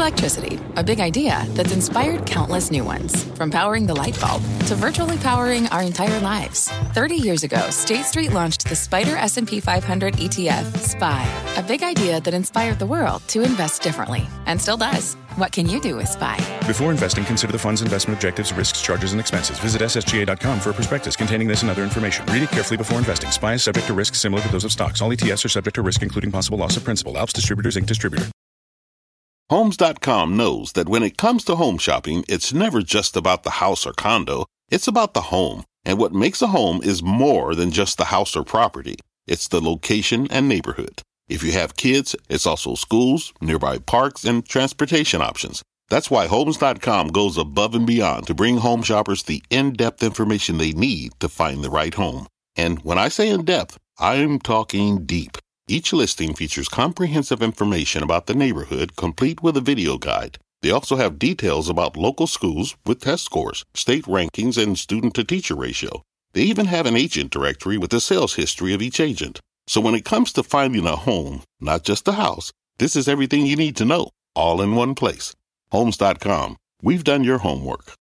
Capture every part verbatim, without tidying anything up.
Electricity, a big idea that's inspired countless new ones. From powering the light bulb to virtually powering our entire lives. thirty years ago, State Street launched the Spider S and P five hundred E T F, S P Y, a big idea that inspired the world to invest differently, and still does. What can you do with S P Y? Before investing, consider the fund's investment objectives, risks, charges, and expenses. Visit S S G A dot com for a prospectus containing this and other information. Read it carefully before investing. S P Y is subject to risks similar to those of stocks. All E T Fs are subject to risk, including possible loss of principal. Alps Distributors, Incorporated. Distributor. Homes dot com knows that when it comes to home shopping, it's never just about the house or condo. It's about the home. And what makes a home is more than just the house or property. It's the location and neighborhood. If you have kids, it's also schools, nearby parks, and transportation options. That's why Homes dot com goes above and beyond to bring home shoppers the in-depth information they need to find the right home. And when I say in-depth, I'm talking deep. Each listing features comprehensive information about the neighborhood, complete with a video guide. They also have details about local schools with test scores, state rankings, and student-to-teacher ratio. They even have an agent directory with the sales history of each agent. So when it comes to finding a home, not just a house, this is everything you need to know, all in one place. Homes dot com. We've done your homework.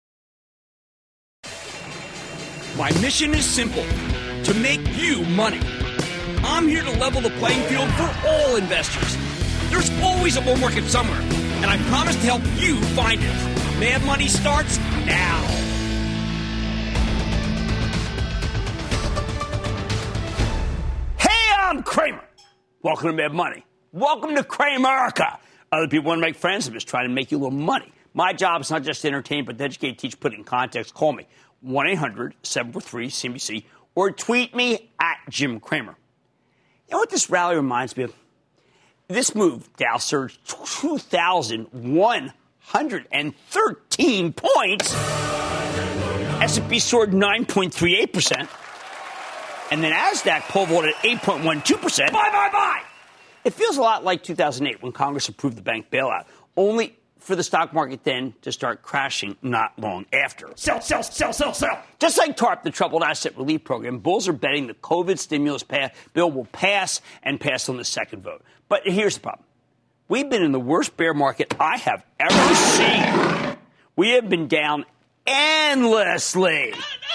My mission is simple, to make you money. I'm here to level the playing field for all investors. There's always a bull market somewhere, and I promise to help you find it. Mad Money starts now. Hey, I'm Kramer. Welcome to Mad Money. Welcome to Kramerica. Other people want to make friends. I'm just trying to make you a little money. My job is not just to entertain, but to educate, teach, put it in context. Call me, one eight hundred seven four three C B C, or tweet me at Jim Cramer. You know what this rally reminds me of? This move, Dow surged two thousand one hundred thirteen points. S and P soared nine point three eight percent. And then NASDAQ pole vaulted at eight point one two percent. Bye, bye, bye! It feels a lot like two thousand eight when Congress approved the bank bailout, only for the stock market then to start crashing not long after. Sell, sell, sell, sell, sell. Just like TARP, the Troubled Asset Relief Program, bulls are betting the COVID stimulus pass, bill will pass and pass on the second vote. But here's the problem. We've been in the worst bear market I have ever seen. We have been down endlessly.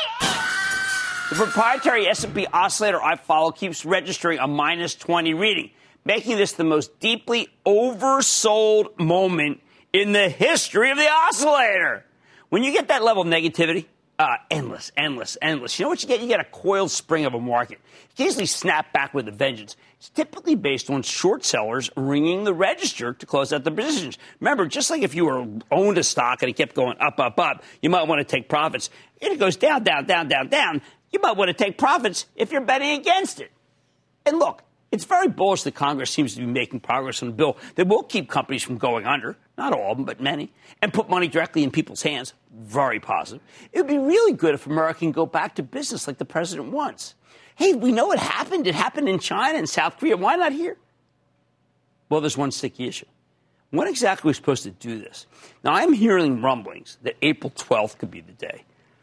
The proprietary S and P oscillator I follow keeps registering a minus twenty reading, making this the most deeply oversold moment in the history of the oscillator. When you get that level of negativity, uh, endless, endless, endless. You know what you get? You get a coiled spring of a market. You can easily snap back with a vengeance. It's typically based on short sellers ringing the register to close out the positions. Remember, just like if you were owned a stock and it kept going up, up, up, you might want to take profits. If it goes down, down, down, down, down, you might want to take profits if you're betting against it. And look, it's very bullish that Congress seems to be making progress on a bill that will keep companies from going under, not all of them, but many, and put money directly in people's hands. Very positive. It would be really good if America can go back to business like the president wants. Hey, we know it happened. It happened in China and South Korea. Why not here? Well, there's one sticky issue. When exactly are we supposed to do this? Now, I'm hearing rumblings that April twelfth could be the day.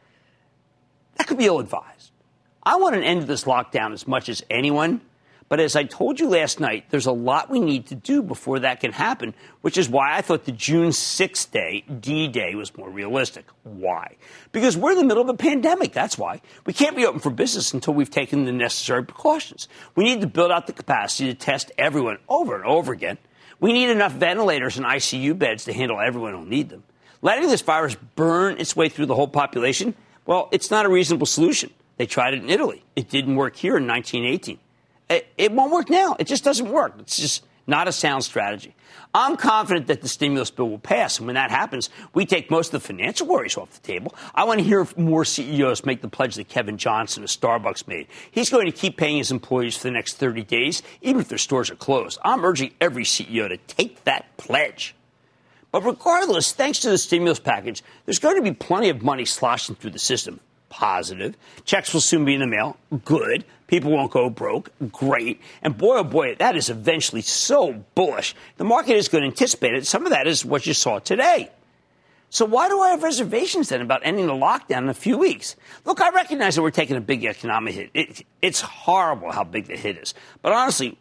That could be ill-advised. I want an end to this lockdown as much as anyone. But as I told you last night, there's a lot we need to do before that can happen, which is why I thought the June sixth day, D-Day, was more realistic. Why? Because we're in the middle of a pandemic. That's why. We can't be open for business until we've taken the necessary precautions. We need to build out the capacity to test everyone over and over again. We need enough ventilators and I C U beds to handle everyone who'll need them. Letting this virus burn its way through the whole population, well, it's not a reasonable solution. They tried it in Italy. It didn't work here in nineteen eighteen. It won't work now. It just doesn't work. It's just not a sound strategy. I'm confident that the stimulus bill will pass. And when that happens, we take most of the financial worries off the table. I want to hear more C E Os make the pledge that Kevin Johnson of Starbucks made. He's going to keep paying his employees for the next thirty days, even if their stores are closed. I'm urging every C E O to take that pledge. But regardless, thanks to the stimulus package, there's going to be plenty of money sloshing through the system. Positive. Checks will soon be in the mail. Good. People won't go broke. Great. And boy, oh boy, that is eventually so bullish. The market is going to anticipate it. Some of that is what you saw today. So why do I have reservations then about ending the lockdown in a few weeks? Look, I recognize that we're taking a big economic hit. It, it's horrible how big the hit is. But honestly,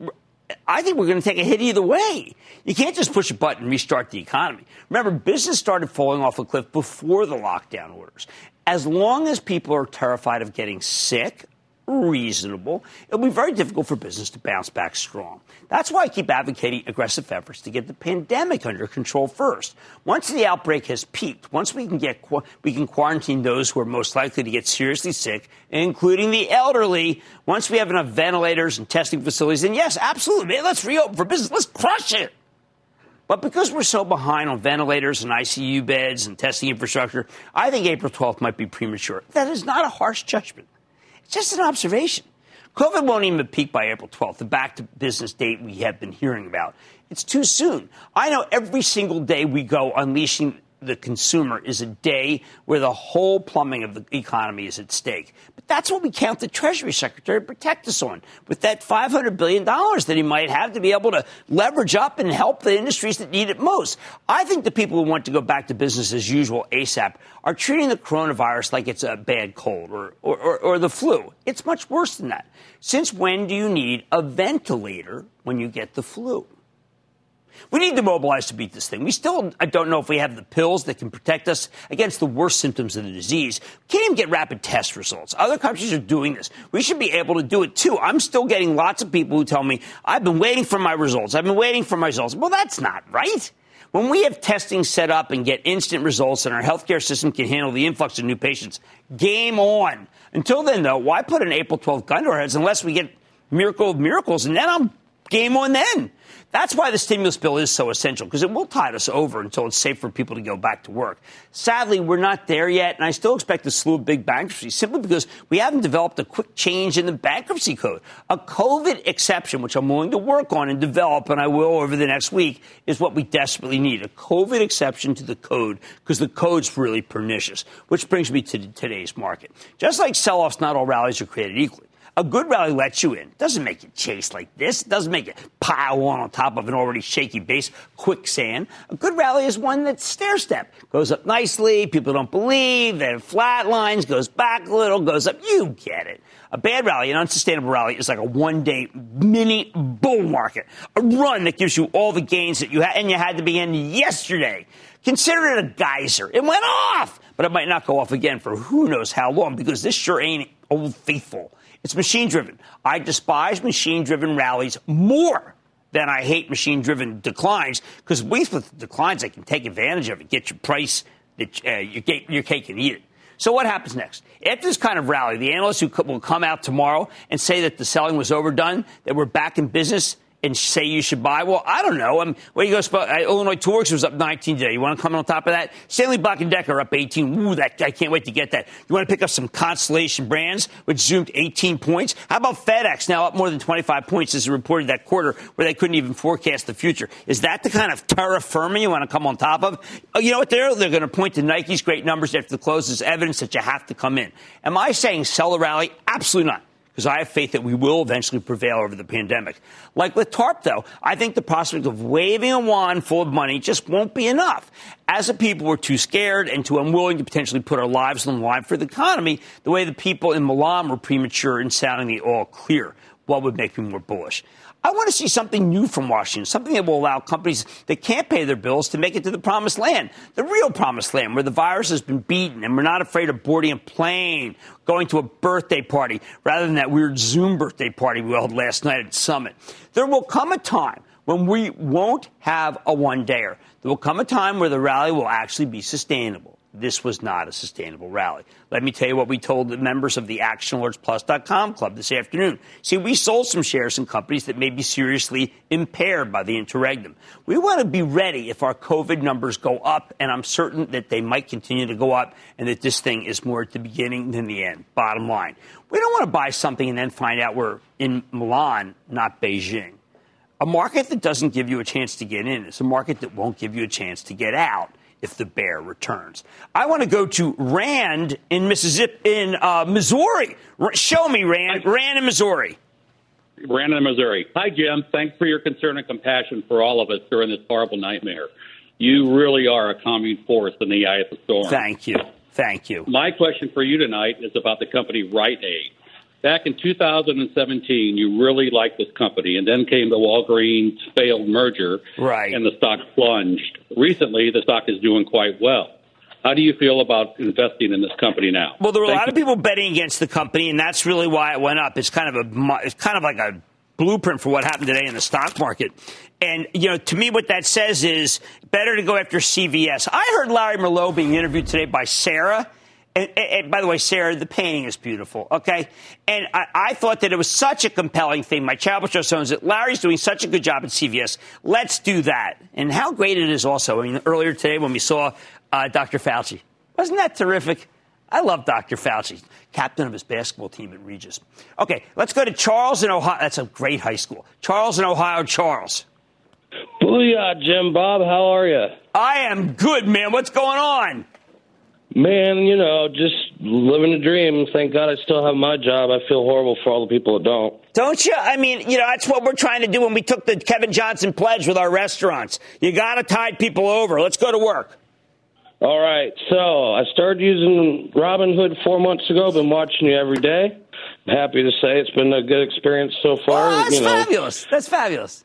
I think we're going to take a hit either way. You can't just push a button and restart the economy. Remember, business started falling off a cliff before the lockdown orders. As long as people are terrified of getting sick, reasonable, it'll be very difficult for business to bounce back strong. That's why I keep advocating aggressive efforts to get the pandemic under control first. Once the outbreak has peaked, once we can get we can quarantine those who are most likely to get seriously sick, including the elderly, once we have enough ventilators and testing facilities, then yes, absolutely, let's reopen for business. Let's crush it. But because we're so behind on ventilators and I C U beds and testing infrastructure, I think April twelfth might be premature. That is not a harsh judgment. It's just an observation. COVID won't even peak by April twelfth, the back-to-business date we have been hearing about. It's too soon. I know every single day we go unleashing the consumer is a day where the whole plumbing of the economy is at stake. But that's what we count the Treasury Secretary to protect us on, with that five hundred billion dollars that he might have to be able to leverage up and help the industries that need it most. I think the people who want to go back to business as usual ASAP are treating the coronavirus like it's a bad cold or, or, or, or the flu. It's much worse than that. Since when do you need a ventilator when you get the flu? We need to mobilize to beat this thing. We still I don't know if we have the pills that can protect us against the worst symptoms of the disease. We can't even get rapid test results. Other countries are doing this. We should be able to do it, too. I'm still getting lots of people who tell me, I've been waiting for my results. I've been waiting for my results. Well, that's not right. When we have testing set up and get instant results and our healthcare system can handle the influx of new patients, game on. Until then, though, why put an April twelfth gun to our heads unless we get miracle of miracles? And then I'm game on then. That's why the stimulus bill is so essential, because it will tide us over until it's safe for people to go back to work. Sadly, we're not there yet, and I still expect a slew of big bankruptcies simply because we haven't developed a quick change in the bankruptcy code. A COVID exception, which I'm willing to work on and develop, and I will over the next week, is what we desperately need. A COVID exception to the code, because the code's really pernicious, which brings me to today's market. Just like sell-offs, not all rallies are created equally. A good rally lets you in. It doesn't make you chase like this. It doesn't make you pile on on top of an already shaky base, quicksand. A good rally is one that's stair-step. Goes up nicely, people don't believe, then flat lines, goes back a little, goes up. You get it. A bad rally, an unsustainable rally, is like a one-day mini bull market. A run that gives you all the gains that you had, and you had to be in yesterday. Consider it a geyser. It went off, but it might not go off again for who knows how long, because this sure ain't Old Faithful. It's machine-driven. I despise machine-driven rallies more than I hate machine-driven declines, because with declines, I can take advantage of it, get your price, that uh, your, your cake and eat it. So what happens next? After this kind of rally, the analysts who will come out tomorrow and say that the selling was overdone, that we're back in business, and say you should buy? Well, I don't know. I'm, where you go? Uh, Illinois Toolworks was up nineteen today. You want to come on top of that? Stanley Black and Decker up eighteen. Ooh, that I can't wait to get that. You want to pick up some Constellation Brands, which zoomed eighteen points? How about FedEx, now up more than twenty-five points as it reported that quarter where they couldn't even forecast the future? Is that the kind of terra firma you want to come on top of? Oh, you know what? They're, they're going to point to Nike's great numbers after the close as evidence that you have to come in. Am I saying sell a rally? Absolutely not, because I have faith that we will eventually prevail over the pandemic. Like with TARP, though, I think the prospect of waving a wand full of money just won't be enough. As a people, we're too scared and too unwilling to potentially put our lives on the line for the economy, the way the people in Milan were premature in sounding the all clear. What would make me more bullish? I want to see something new from Washington, something that will allow companies that can't pay their bills to make it to the promised land, the real promised land where the virus has been beaten and we're not afraid of boarding a plane, going to a birthday party, rather than that weird Zoom birthday party we held last night at Summit. There will come a time when we won't have a one-dayer. There will come a time where the rally will actually be sustainable. This was not a sustainable rally. Let me tell you what we told the members of the Action Alerts Plus dot com club this afternoon. See, we sold some shares in companies that may be seriously impaired by the interregnum. We want to be ready if our COVID numbers go up, and I'm certain that they might continue to go up and that this thing is more at the beginning than the end. Bottom line, we don't want to buy something and then find out we're in Milan, not Beijing. A market that doesn't give you a chance to get in is a market that won't give you a chance to get out if the bear returns. I want to go to Rand in Mississippi, in uh, Missouri. R- show me, Rand. Rand in Missouri. Rand in Missouri. Hi, Jim. Thanks for your concern and compassion for all of us during this horrible nightmare. You really are a calming force in the eye of the storm. Thank you. Thank you. My question for you tonight is about the company Rite Aid. back in two thousand seventeen, you really liked this company, and then came the Walgreens failed merger, right? And the stock plunged. Recently, the stock is doing quite well. How do you feel about investing in this company now? Well, there were Thank a lot you. of people betting against the company, and that's really why it went up. It's kind of a, it's kind of like a blueprint for what happened today in the stock market. And, you know, to me, what that says is better to go after C V S. I heard Larry Merlot being interviewed today by Sarah. And, and, and by the way, Sarah, the painting is beautiful, okay? And I, I thought that it was such a compelling thing. My Chapel Show owns it. Larry's doing such a good job at C V S. Let's do that. And how great it is also. I mean, earlier today when we saw uh, Doctor Fauci. Wasn't that terrific? I love Doctor Fauci, captain of his basketball team at Regis. Okay, let's go to Charles in Ohio. That's a great high school. Charles in Ohio. Charles. Booyah, Jim Bob. How are you? I am good, man. What's going on? Man, you know, just living a dream. Thank God I still have my job. I feel horrible for all the people that don't. Don't you? I mean, you know, that's what we're trying to do when we took the Kevin Johnson pledge with our restaurants. You got to tide people over. Let's go to work. All right. So I started using Robinhood four months ago. Been watching you every day. I'm happy to say it's been a good experience so far. Oh, that's you know. fabulous. That's fabulous.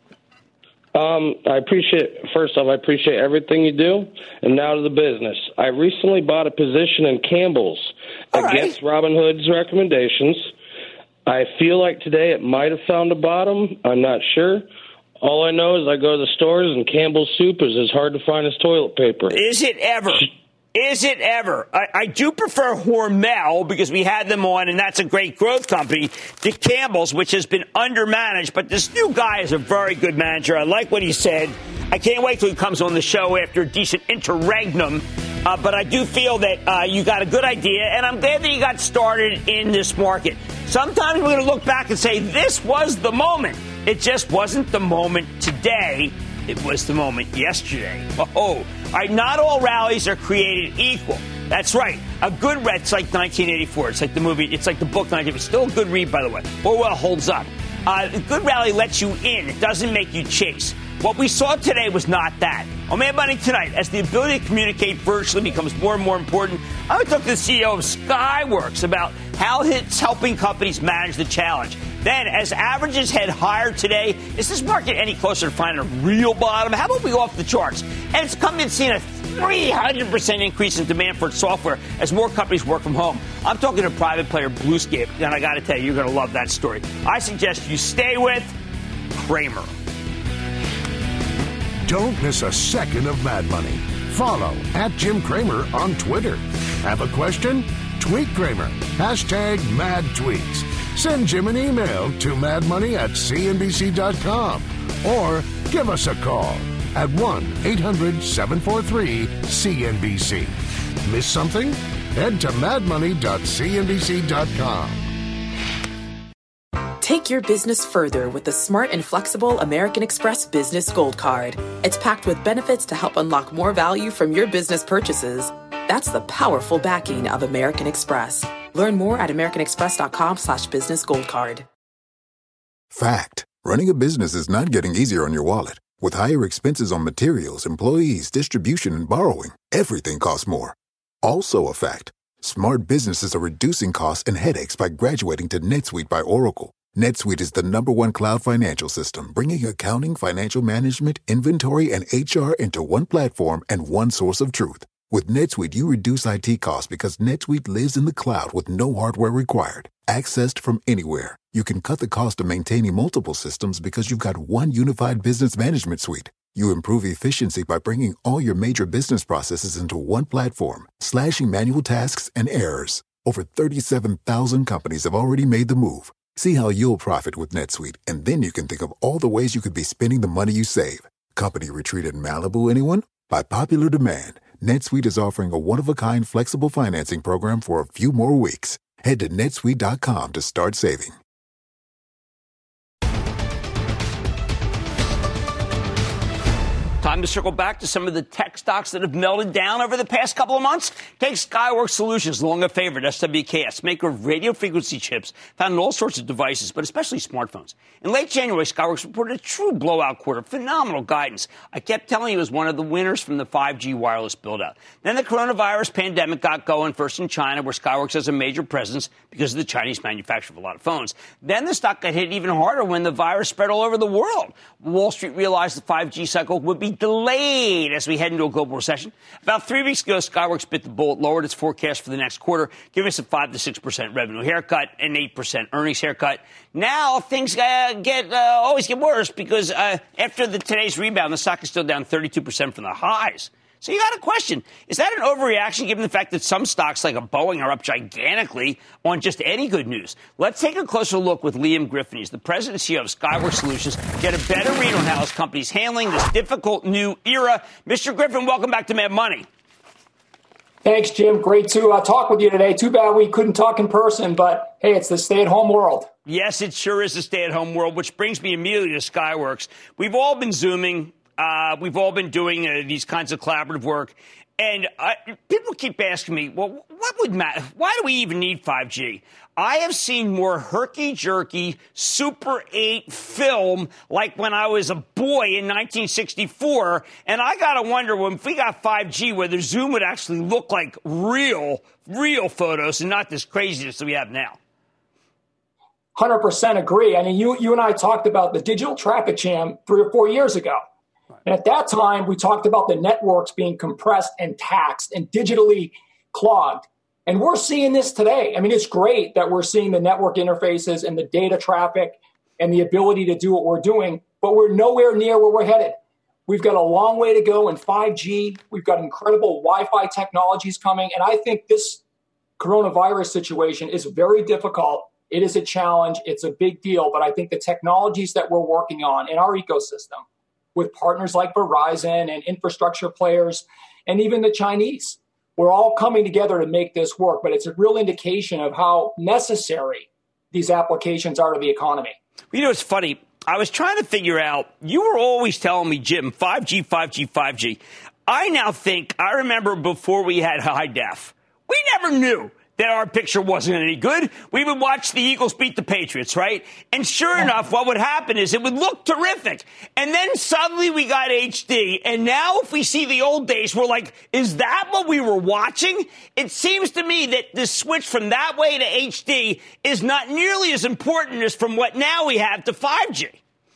Um, I appreciate, first off, I appreciate everything you do. And now to the business. I recently bought a position in Campbell's All against right. Robinhood's recommendations. I feel like today it might have found a bottom. I'm not sure. All I know is I go to the stores and Campbell's soup is as hard to find as toilet paper. Is it ever? Is it ever? I, I do prefer Hormel because we had them on, and that's a great growth company, to Campbell's, which has been undermanaged. But this new guy is a very good manager. I like what he said. I can't wait till he comes on the show after a decent interregnum. Uh, but I do feel that uh, you got a good idea, and I'm glad that you got started in this market. Sometimes we're going to look back and say, this was the moment. It just wasn't the moment today. It was the moment yesterday. Oh, all right, not all rallies are created equal. That's right. A good read, it's like nineteen eighty-four. It's like the movie. It's like the book nineteen eighty-four. Still a good read, by the way. Orwell holds up. Uh, a good rally lets you in. It doesn't make you chase. What we saw today was not that. On Mad Money tonight, as the ability to communicate virtually becomes more and more important, I would talk to the C E O of Skyworks about how it's helping companies manage the challenge. Then, as averages head higher today, is this market any closer to finding a real bottom? How about we go off the charts? And it's come in seeing a three hundred percent increase in demand for its software as more companies work from home. I'm talking to private player Bluescape, and I got to tell you, you're going to love that story. I suggest you stay with Cramer. Don't miss a second of Mad Money. Follow at Jim Cramer on Twitter. Have a question? Tweet Cramer. Hashtag Mad Tweets. Send Jim an email to madmoney at c n b c dot com or give us a call at one eight hundred seven four three C N B C. Miss something? Head to mad money dot c n b c dot com. Take your business further with the smart and flexible American Express Business Gold Card. It's packed with benefits to help unlock more value from your business purchases. That's the powerful backing of American Express. Learn more at americanexpress.com slash business gold card. Fact. Running a business is not getting easier on your wallet. With higher expenses on materials, employees, distribution, and borrowing, everything costs more. Also a fact. Smart businesses are reducing costs and headaches by graduating to NetSuite by Oracle. NetSuite is the number one cloud financial system, bringing accounting, financial management, inventory, and H R into one platform and one source of truth. With NetSuite, you reduce I T costs because NetSuite lives in the cloud with no hardware required. Accessed from anywhere, you can cut the cost of maintaining multiple systems because you've got one unified business management suite. You improve efficiency by bringing all your major business processes into one platform, slashing manual tasks and errors. Over thirty-seven thousand companies have already made the move. See how you'll profit with NetSuite, and then you can think of all the ways you could be spending the money you save. Company retreat in Malibu, anyone? By popular demand, NetSuite is offering a one-of-a-kind flexible financing program for a few more weeks. Head to netsuite dot com to start saving. Time to circle back to some of the tech stocks that have melted down over the past couple of months. Take Skyworks Solutions, long a favorite, S W K S, maker of radio frequency chips found in all sorts of devices, but especially smartphones. In late January, Skyworks reported a true blowout quarter, phenomenal guidance. I kept telling you it was one of the winners from the five G wireless build-out. Then the coronavirus pandemic got going, first in China, where Skyworks has a major presence because of the Chinese manufacture of a lot of phones. Then the stock got hit even harder when the virus spread all over the world. Wall Street realized the five G cycle would be delayed as we head into a global recession. About three weeks ago, Skyworks bit the bullet, lowered its forecast for the next quarter, giving us a five to six percent revenue haircut and eight percent earnings haircut. Now things uh, get uh, always get worse because uh, after the today's rebound, the stock is still down thirty-two percent from the highs. So you got to question, is that an overreaction given the fact that some stocks like a Boeing are up gigantically on just any good news? Let's take a closer look with Liam Griffin. He's the president and C E O of Skyworks Solutions. Get a better read on how his company's handling this difficult new era. Mister Griffin, welcome back to Mad Money. Thanks, Jim. Great to uh, talk with you today. Too bad we couldn't talk in person, but hey, it's the stay-at-home world. Yes, it sure is a stay-at-home world, which brings me immediately to Skyworks. We've all been Zooming. Uh, we've all been doing uh, these kinds of collaborative work. And uh, people keep asking me, well, what would matter? Why do we even need five G? I have seen more herky-jerky Super eight film like when I was a boy in nineteen sixty-four. And I got to wonder, when if we got five G, whether Zoom would actually look like real, real photos and not this craziness that we have now. one hundred percent agree. I mean, you, you and I talked about the digital traffic jam three or four years ago. And at that time, we talked about the networks being compressed and taxed and digitally clogged. And we're seeing this today. I mean, it's great that we're seeing the network interfaces and the data traffic and the ability to do what we're doing, but we're nowhere near where we're headed. We've got a long way to go in five G. We've got incredible Wi-Fi technologies coming. And I think this coronavirus situation is very difficult. It is a challenge. It's a big deal. But I think the technologies that we're working on in our ecosystem, with partners like Verizon and infrastructure players, and even the Chinese. We're all coming together to make this work, but it's a real indication of how necessary these applications are to the economy. You know, it's funny. I was trying to figure out, you were always telling me, Jim, five G, five G, five G. I now think, I remember before we had high def, we never knew that our picture wasn't any good. We would watch the Eagles beat the Patriots, right? And sure enough, what would happen is it would look terrific. And then suddenly we got H D. And now if we see the old days, we're like, is that what we were watching? It seems to me that the switch from that way to H D is not nearly as important as from what now we have to five G.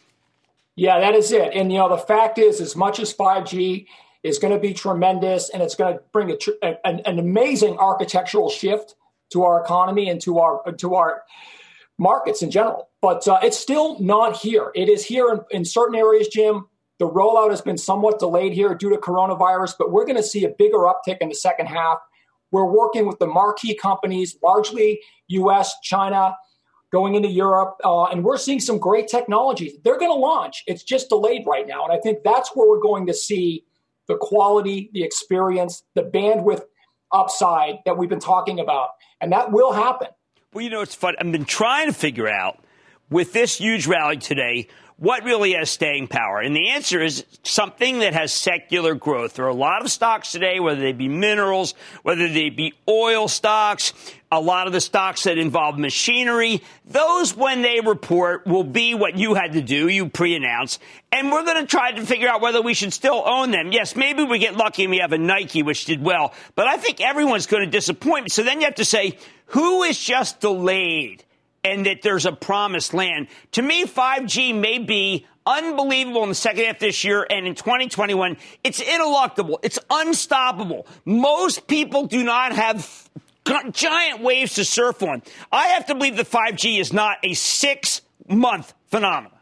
Yeah, that is it. And, you know, the fact is, as much as five G is going to be tremendous, and it's going to bring a tr- an, an amazing architectural shift to our economy and to our to our markets in general. But uh, it's still not here. It is here in, in certain areas, Jim. The rollout has been somewhat delayed here due to coronavirus, but we're going to see a bigger uptick in the second half. We're working with the marquee companies, largely U S, China, going into Europe, uh, and we're seeing some great technologies. They're going to launch. It's just delayed right now, and I think that's where we're going to see the quality, the experience, the bandwidth upside that we've been talking about. And that will happen. Well, you know, it's fun. I've been trying to figure out, with this huge rally today, what really has staying power? And the answer is something that has secular growth. There are a lot of stocks today, whether they be minerals, whether they be oil stocks, a lot of the stocks that involve machinery. Those, when they report, will be what you had to do, you pre-announce. And we're going to try to figure out whether we should still own them. Yes, maybe we get lucky and we have a Nike, which did well. But I think everyone's going to disappoint. So then you have to say, who is just delayed? And that there's a promised land. To me, five G may be unbelievable in the second half of this year, and in twenty twenty-one, it's ineluctable. It's unstoppable. Most people do not have giant waves to surf on. I have to believe that five G is not a six-month phenomenon.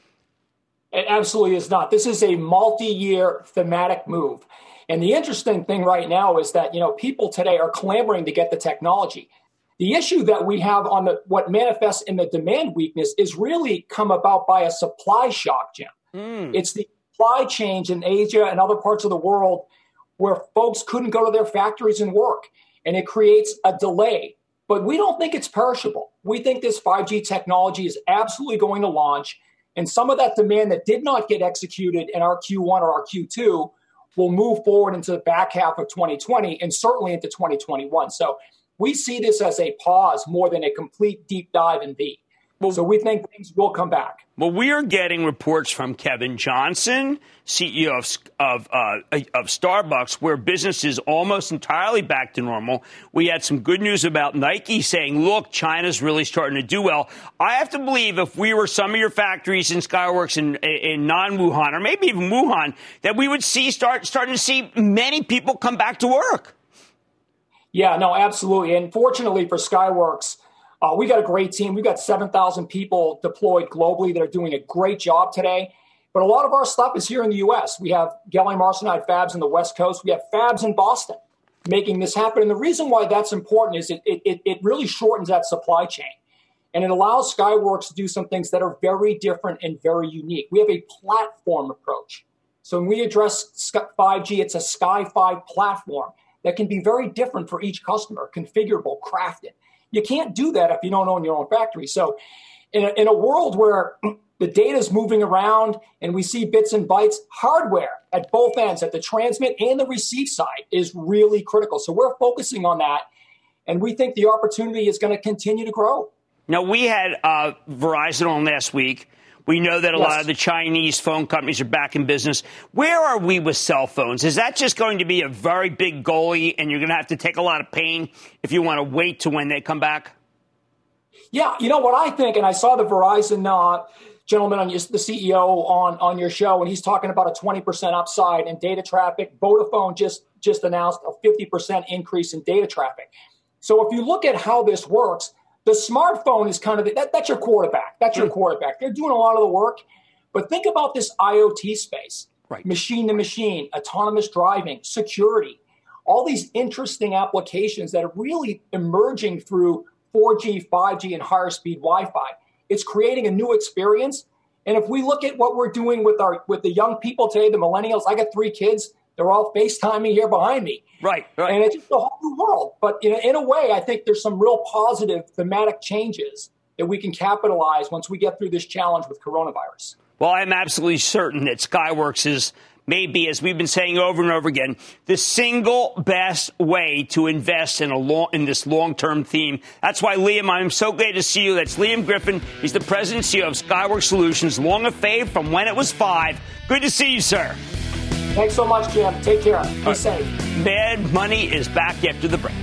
It absolutely is not. This is a multi-year thematic move. And the interesting thing right now is that, you know, people today are clamoring to get the technology. The issue that we have on the what manifests in the demand weakness is really come about by a supply shock, Jim. Mm. It's the supply chain in Asia and other parts of the world where folks couldn't go to their factories and work, and it creates a delay. But we don't think it's perishable. We think this five G technology is absolutely going to launch. And some of that demand that did not get executed in our Q one or our Q two will move forward into the back half of twenty twenty and certainly into twenty twenty-one. So we see this as a pause more than a complete deep dive in V. Well, so we think things will come back. Well, we are getting reports from Kevin Johnson, C E O of of, uh, of Starbucks, where business is almost entirely back to normal. We had some good news about Nike saying, look, China's really starting to do well. I have to believe if we were some of your factories in Skyworks in, in non-Wuhan, or maybe even Wuhan, that we would see start starting to see many people come back to work. Yeah, no, absolutely. And fortunately for Skyworks, Uh, we got a great team. We've got seven thousand people deployed globally that are doing a great job today. But a lot of our stuff is here in the U S. We have gallium arsenide fabs in the West Coast. We have fabs in Boston making this happen. And the reason why that's important is it, it, it really shortens that supply chain. And it allows Skyworks to do some things that are very different and very unique. We have a platform approach. So when we address five G, it's a Sky five platform that can be very different for each customer, configurable, crafted. You can't do that if you don't own your own factory. So in a, in a world where the data is moving around and we see bits and bytes, hardware at both ends, at the transmit and the receive side, is really critical. So we're focusing on that, and we think the opportunity is going to continue to grow. Now, we had uh, Verizon on last week. We know that a yes. lot of the Chinese phone companies are back in business. Where are we with cell phones? Is that just going to be a very big goalie, and you're going to have to take a lot of pain if you want to wait to when they come back? Yeah, you know what I think, and I saw the Verizon uh, gentleman, on your, the C E O on, on your show, and he's talking about a twenty percent upside in data traffic. Vodafone just, just announced a fifty percent increase in data traffic. So if you look at how this works, the smartphone is kind of, the, that, that's your quarterback. That's your quarterback. They're doing a lot of the work. But think about this IoT space, right? Machine to machine, autonomous driving, security, all these interesting applications that are really emerging through four G, five G, and higher speed Wi-Fi. It's creating a new experience. And if we look at what we're doing with our with the young people today, the millennials, I got three kids. They're all FaceTiming here behind me. Right, right. And it's just a whole new world. But in a, in a way, I think there's some real positive thematic changes that we can capitalize once we get through this challenge with coronavirus. Well, I'm absolutely certain that Skyworks is maybe, as we've been saying over and over again, the single best way to invest in a long, in this long-term theme. That's why, Liam, I'm so glad to see you. That's Liam Griffin. He's the president and C E O of Skyworks Solutions, long a fave from when it was five. Good to see you, sir. Thanks so much, Jim. Take care. Be right. safe. Mad Money is back after the break.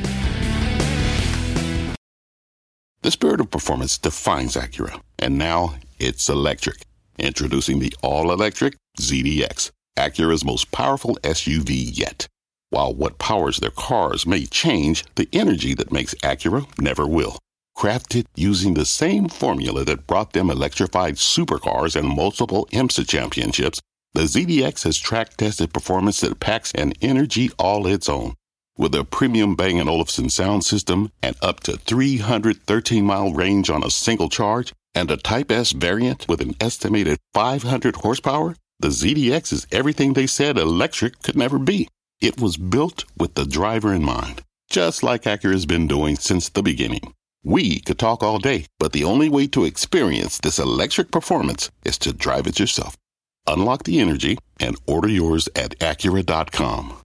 The spirit of performance defines Acura, and now it's electric. Introducing the all-electric Z D X, Acura's most powerful S U V yet. While what powers their cars may change, the energy that makes Acura never will. Crafted using the same formula that brought them electrified supercars and multiple IMSA championships, the Z D X has track-tested performance that packs an energy all its own. With a premium Bang and Olufsen sound system and up to three hundred thirteen mile range on a single charge, and a Type S variant with an estimated five hundred horsepower, the Z D X is everything they said electric could never be. It was built with the driver in mind, just like Acura's been doing since the beginning. We could talk all day, but the only way to experience this electric performance is to drive it yourself. Unlock the energy and order yours at Acura dot com.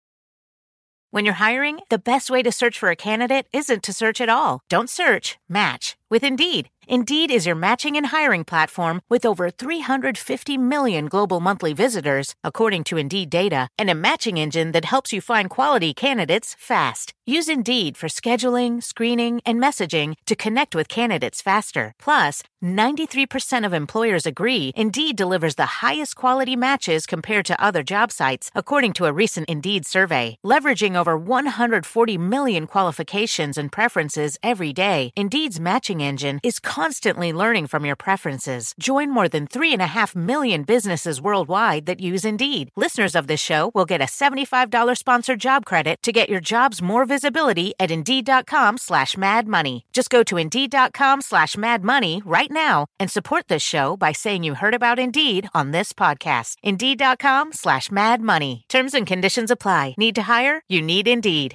When you're hiring, the best way to search for a candidate isn't to search at all. Don't search, match with Indeed. Indeed is your matching and hiring platform with over three hundred fifty million global monthly visitors, according to Indeed data, and a matching engine that helps you find quality candidates fast. Use Indeed for scheduling, screening, and messaging to connect with candidates faster. Plus, ninety-three percent of employers agree Indeed delivers the highest quality matches compared to other job sites, according to a recent Indeed survey. Leveraging over one hundred forty million qualifications and preferences every day, Indeed's matching engine is constantly learning from your preferences. Join more than three and a half million businesses worldwide that use Indeed. Listeners of this show will get a seventy-five dollars sponsored job credit to get your jobs more visibility at Indeed.com slash Mad Money. Just go to Indeed.com slash Mad Money right now and support this show by saying you heard about Indeed on this podcast. Indeed.com slash Mad Money. Terms and conditions apply. Need to hire? You need Indeed.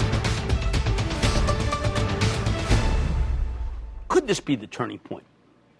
Could this be the turning point?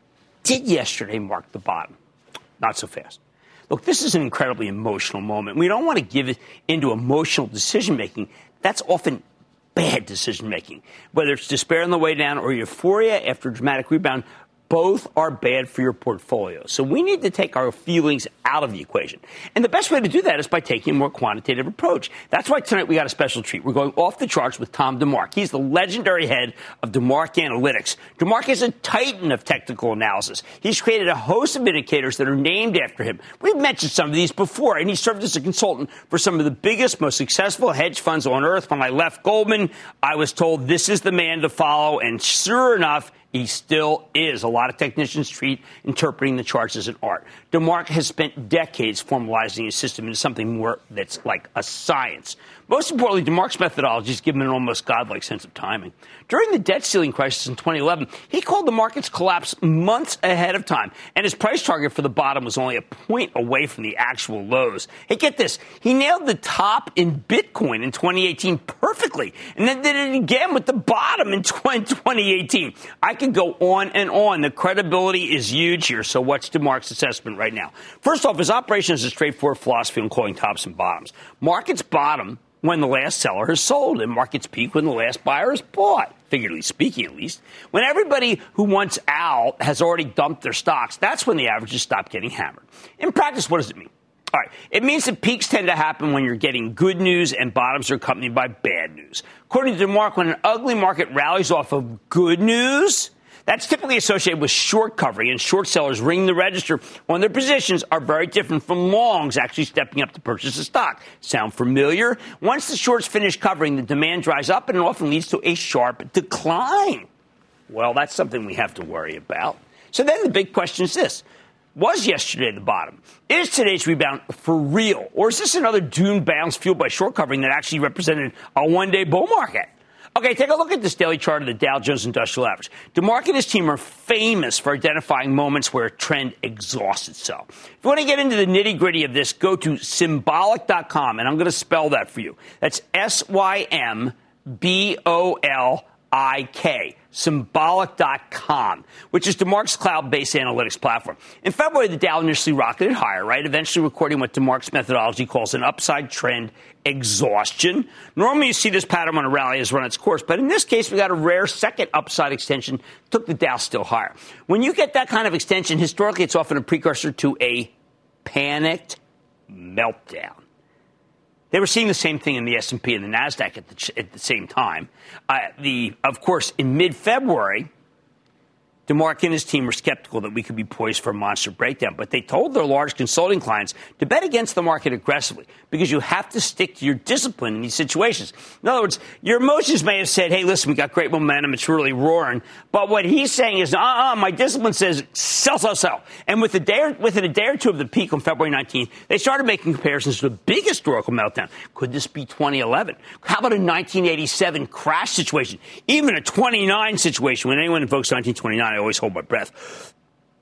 Did yesterday mark the bottom? Not so fast. Look, this is an incredibly emotional moment. We don't want to give it into emotional decision-making. That's often bad decision-making. Whether it's despair on the way down or euphoria after a dramatic rebound, both are bad for your portfolio. So we need to take our feelings out of the equation. And the best way to do that is by taking a more quantitative approach. That's why tonight we got a special treat. We're going off the charts with Tom DeMark. He's the legendary head of DeMark Analytics. DeMark is a titan of technical analysis. He's created a host of indicators that are named after him. We've mentioned some of these before, and he served as a consultant for some of the biggest, most successful hedge funds on earth. When I left Goldman, I was told this is the man to follow, and sure enough, he still is. A lot of technicians treat interpreting the charts as an art. DeMark has spent decades formalizing his system into something more that's like a science. Most importantly, DeMark's methodology has given him an almost godlike sense of timing. During the debt ceiling crisis in twenty eleven, he called the market's collapse months ahead of time, and his price target for the bottom was only a point away from the actual lows. Hey, get this. He nailed the top in Bitcoin in twenty eighteen perfectly, and then did it again with the bottom in twenty eighteen. I could go on and on. The credibility is huge here, so what's DeMark's assessment right now? First off, his operation is a straightforward philosophy on calling tops and bottoms. Markets bottom when the last seller has sold, and markets peak when the last buyer has bought, figuratively speaking at least. When everybody who wants out has already dumped their stocks, that's when the averages stop getting hammered. In practice, what does it mean? All right, it means that peaks tend to happen when you're getting good news and bottoms are accompanied by bad news. According to DeMark, when an ugly market rallies off of good news, that's typically associated with short covering, and short sellers ring the register on their positions are very different from longs actually stepping up to purchase a stock. Sound familiar? Once the shorts finish covering, the demand dries up and it often leads to a sharp decline. Well, that's something we have to worry about. So then the big question is this. Was yesterday the bottom? Is today's rebound for real? Or is this another doomed bounce fueled by short covering that actually represented a one-day bull market? Okay, take a look at this daily chart of the Dow Jones Industrial Average. DeMark and his team are famous for identifying moments where a trend exhausts itself. If you want to get into the nitty-gritty of this, go to symbolic dot com, and I'm going to spell that for you. That's S Y M B O L I K, symbolic dot com, which is DeMark's cloud-based analytics platform. In February, the Dow initially rocketed higher, right, eventually recording what DeMark's methodology calls an upside trend exhaustion. Normally, you see this pattern when a rally has run its course, but in this case, we got a rare second upside extension, took the Dow still higher. When you get that kind of extension, historically, it's often a precursor to a panicked meltdown. They were seeing the same thing in the S and P and the NASDAQ at the, at the same time. Uh, the, of course, in mid-February, DeMark and his team were skeptical that we could be poised for a monster breakdown, but they told their large consulting clients to bet against the market aggressively because you have to stick to your discipline in these situations. In other words, your emotions may have said, hey, listen, we got great momentum, it's really roaring, but what he's saying is, uh-uh, my discipline says sell, sell, sell. And with a day or, within a day or two of the peak on February nineteenth, they started making comparisons to the big historical meltdown. Could this be twenty eleven? How about a nineteen eighty-seven crash situation? Even a twenty-nine situation. When anyone invokes nineteen twenty-nine, I always hold my breath.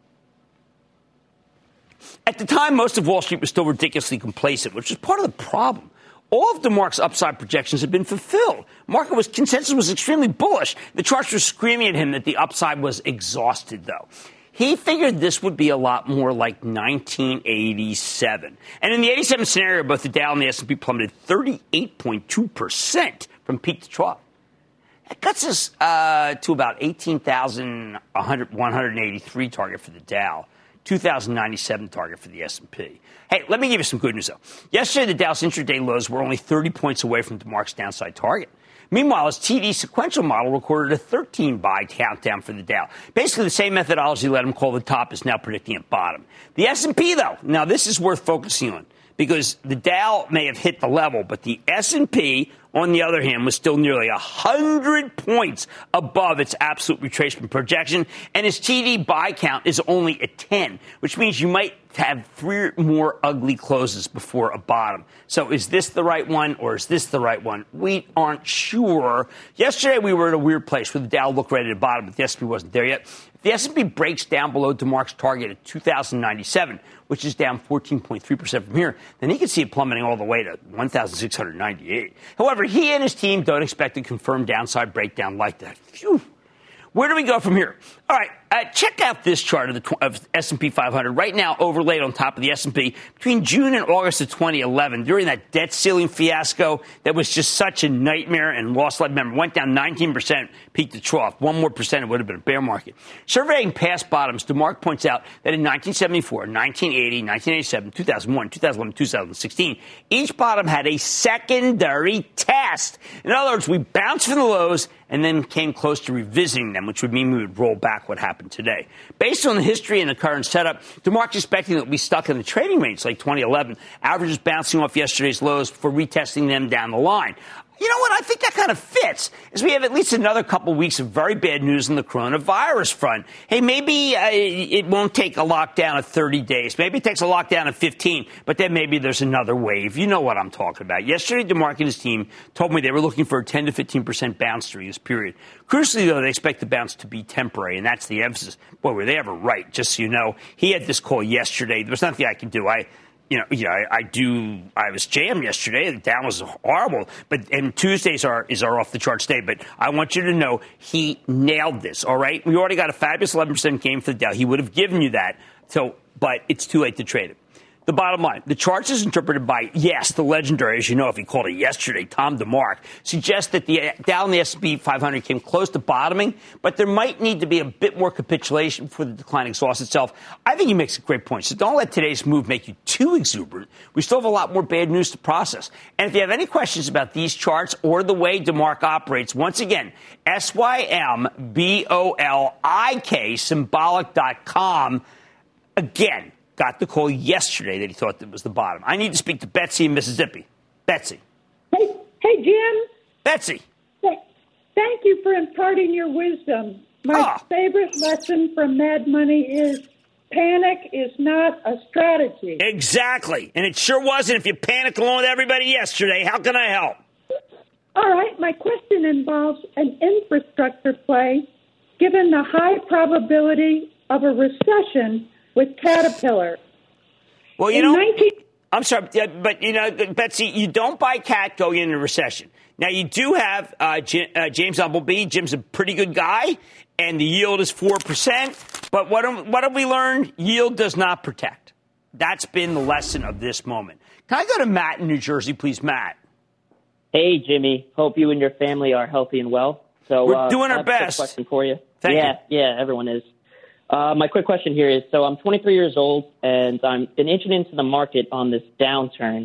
At the time, most of Wall Street was still ridiculously complacent, which is part of the problem. All of DeMark's upside projections had been fulfilled. Market was consensus was extremely bullish. The charts were screaming at him that the upside was exhausted, though. He figured this would be a lot more like nineteen eighty-seven. And in the eighty-seven scenario, both the Dow and the S and P plummeted thirty-eight point two percent from peak to trough. That cuts us uh, to about eighteen thousand one hundred eighty-three target for the Dow, two thousand ninety-seven target for the S and P. Hey, let me give you some good news, though. Yesterday, the Dow's intraday lows were only thirty points away from DeMark's downside target. Meanwhile, his T D sequential model recorded a thirteen buy countdown for the Dow. Basically, the same methodology let him call the top is now predicting at bottom. The S and P, though, now this is worth focusing on because the Dow may have hit the level, but the S and P, on the other hand, was still nearly one hundred points above its absolute retracement projection, and his T D buy count is only at ten, which means you might have three more ugly closes before a bottom. So is this the right one or is this the right one? We aren't sure. Yesterday, we were at a weird place where the Dow looked ready to bottom, but the S and P wasn't there yet. If the S and P breaks down below DeMark's target at two thousand ninety-seven, which is down fourteen point three percent from here, then he could see it plummeting all the way to one thousand six hundred ninety-eight. However, he and his team don't expect a confirmed downside breakdown like that. Phew. Where do we go from here? All right, Uh, check out this chart of the of S and P five hundred right now, overlaid on top of the S and P between June and August of twenty eleven, during that debt ceiling fiasco that was just such a nightmare and lost life. Remember, went down nineteen percent, peak to trough. One more percent, it would have been a bear market. Surveying past bottoms, DeMark points out that in nineteen seventy-four, nineteen eighty, nineteen eighty-seven, two thousand one, two thousand eleven, two thousand sixteen, each bottom had a secondary test. In other words, we bounced from the lows and then came close to revisiting them, which would mean we would roll back what happened today. Based on the history and the current setup, the market's expecting that we stuck in the trading range like twenty eleven, averages bouncing off yesterday's lows for retesting them down the line. You know what? I think that kind of fits, as we have at least another couple of weeks of very bad news on the coronavirus front. Hey, maybe uh, it won't take a lockdown of thirty days. Maybe it takes a lockdown of fifteen, but then maybe there's another wave. You know what I'm talking about. Yesterday, DeMark and his team told me they were looking for a ten to fifteen percent bounce during this period. Crucially, though, they expect the bounce to be temporary, and that's the emphasis. Boy, were they ever right, just so you know. He had this call yesterday. There was nothing I could do. I... You know, you know, I, I do. I was jammed yesterday. The down was horrible. But and Tuesdays are is our off the charts day. But I want you to know he nailed this. All right, we already got a fabulous eleven percent gain for the Dow. He would have given you that. So, but it's too late to trade it. The bottom line, the charts is interpreted by, yes, the legendary, as you know, if he called it yesterday, Tom DeMark, suggests that the Dow and the S and P five hundred came close to bottoming, but there might need to be a bit more capitulation before the decline exhausts itself. I think he makes a great point. So don't let today's move make you too exuberant. We still have a lot more bad news to process. And if you have any questions about these charts or the way DeMark operates, once again, S Y M B O L I K, symbolic dot com. Again, got the call yesterday that he thought that was the bottom. I need to speak to Betsy in Mississippi. Betsy. Hey, hey, Jim. Betsy. Thank you for imparting your wisdom. My oh. favorite lesson from Mad Money is panic is not a strategy. Exactly. And it sure wasn't if you panicked along with everybody yesterday. How can I help? All right. My question involves an infrastructure play, given the high probability of a recession with Caterpillar. Well, you know, nineteen- I'm sorry, but, you know, Betsy, you don't buy Cat going into a recession. Now, you do have uh, J- uh, James Umbleby. Jim's a pretty good guy, and the yield is four percent. But what, what have we learned? Yield does not protect. That's been the lesson of this moment. Can I go to Matt in New Jersey, please, Matt? Hey, Jimmy. Hope you and your family are healthy and well. So We're uh, doing I our have best. A quick question for you. Thank yeah, you. Yeah, everyone is. Uh, my quick question here is, so I'm twenty-three years old, and I've been inching into the market on this downturn.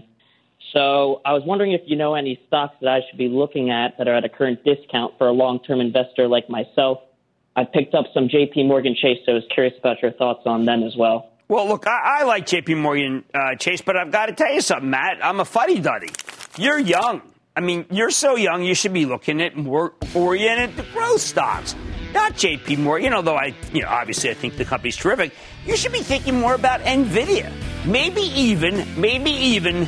So I was wondering if you know any stocks that I should be looking at that are at a current discount for a long-term investor like myself. I picked up some J P Morgan Chase, so I was curious about your thoughts on them as well. Well, look, I, I like J P Morgan uh, Chase, but I've got to tell you something, Matt. I'm a fuddy-duddy. You're young. I mean, you're so young, you should be looking at more oriented to growth stocks. Not J P Morgan, although I, you know, obviously I think the company's terrific. You should be thinking more about NVIDIA. Maybe even, maybe even